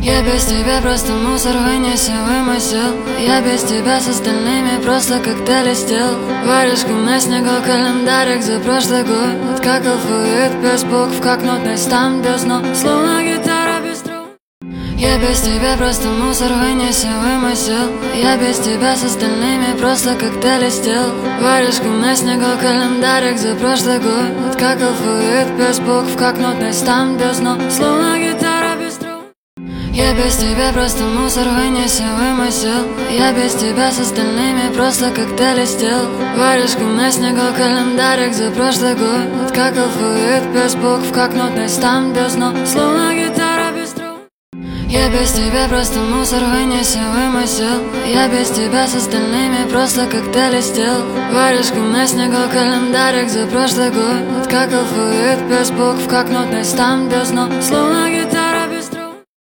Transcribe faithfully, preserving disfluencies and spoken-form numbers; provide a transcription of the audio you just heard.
Я без тебя просто мусор, вынеси, вымысел. Я без тебя с остальными просто как ты листел. Варежка на снегу, календарик за прошлый год. Как алфавит без букв, как нотный стам без нот. Словно гитара без струн. Я без тебя просто мусор, вынеси, вымысел. Я без тебя с остальными просто как ты листел. Варежка на снегу, календарик за прошлый год. Как алфавит без букв, как нотный стам без нот. Словно гитара без струн. Я без тебя просто мусор, вынеси, вымысел. Я без тебя с остальными просто как ты листел. Варежка на снегу, календарик за прошлый год. Как алфавит без букв, как нотный стам без нот. Словно гитара без струн. Я без тебя просто мусор, вынеси, вымысел. Я без тебя с остальными просто как ты листел. Варежка на снегу, календарик за прошлый год. Как алфавит без букв, как нотный стам без нот. Словно гитара.